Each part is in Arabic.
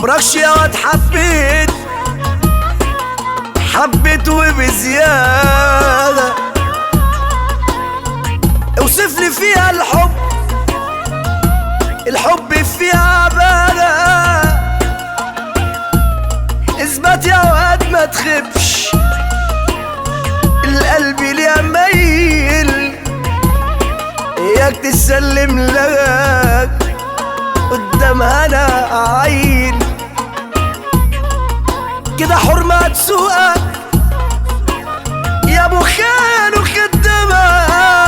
عمركش يا واد حبيت وبزيادة. اوصف لي فيها الحب فيها عبادة. اثبت يا واد ما تخبش، القلب ليه ميل، اياك تسلم لك قدامها انا عيل. كده حرمة تسوقك يا ابو خان وخدمة،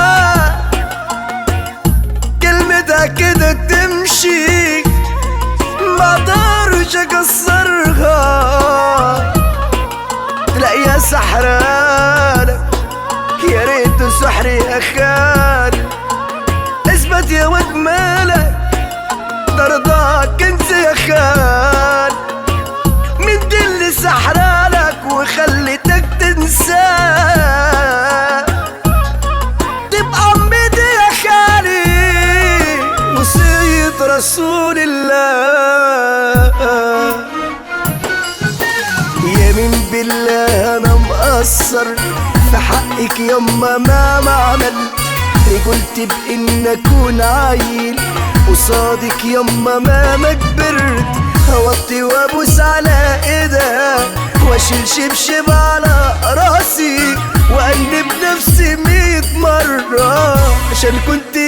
كلمتها كده تمشي مقدرش اكسرها، تلاقيها سحرانة يا ريت سحري يا خان. اثبت يا واد مالك ده رضاك انت يا خان، من دي اللي سحرالك وخلتك تنساه. تبقى امتي يا خالي وصية رسول الله. يمين بالله انا مقصر في حقك يما ما عملت، قلت بإن اكون عيل قصادك يما ما كبرت. هوطي وابوس على ايدها واشيل شبشب على راسي وانب نفسي 100 مرة عشان كنت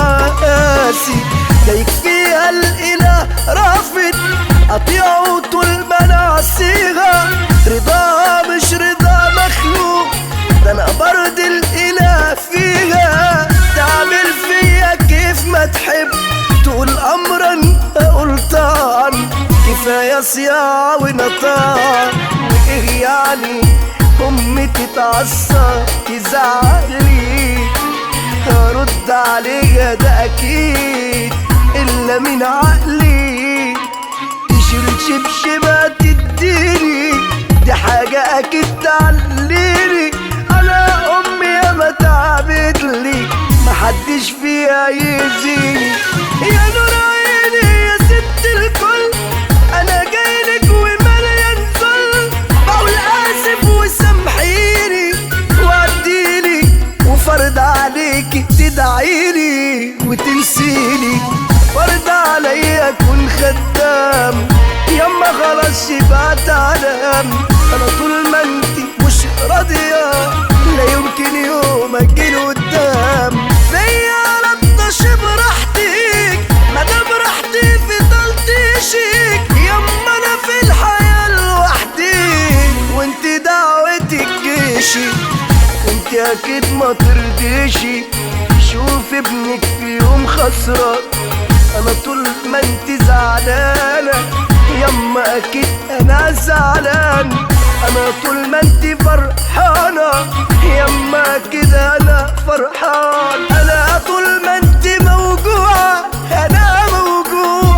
مقاسي. ده يكفيها الاله رافض اطيعه طول ما انا عصيها، رضا مش رضا مخلوق، ده انا برد الاله فيها. تعمل فيا كيف ما تحب، تقول امرا اقول طعن، كفايه صياعه ونطاع. وايه يعني امي تتعصب تزعلي، هرد عليها ده اكيد الا من عقلي. تشيل شبشبه تديني دي حاجه اكيد تعليني، انا امي ياما تعبت لي محدش فيها يأذيني. يا نور عيني يا ست الكل انا جايلك ومليان ذل، بقول اسف وسامحيني وعديلي وفرض عليكي تدعيلي وتنسيني. فرض عليا اكون خدام يما خلاص شبعت علام. انا طول ما انتي مش راضيه لا يمكن يوم اجيل قدام فيا لطش براحتك مادام راحتي في تلطيشك. يما انا في الحياه لوحدي وانتي دعوتك جيشي، انتي اكيد ما ترضيشي شوف ابنك في يوم خسران. انا طول ما انتي زعلانه يما اكيد انا زعلان، انا طول ما انتي فرحانه يما كده انا فرحان. انا طول ما انتي موجوعه انا موجوع،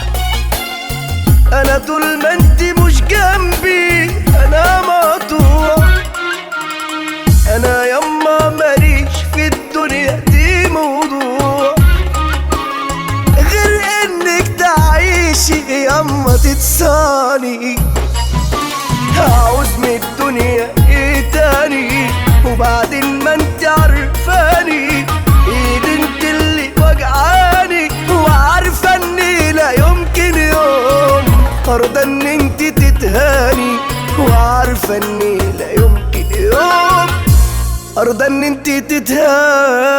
انا طول ما انتي مش جنبي انا مقطوع. انا يما ماليش في الدنيا دي موضوع غير انك تعيشي يما تتصاني. هعوز من الدنيا ايه تاني وبعدين ما انت عارفاني، ايد انت اللي وجعاني وعارفه اني لا يمكن يوم ارضى ان انت تتهاني، وعارفه اني لا يمكن يوم ارضى ان انت تتهاني.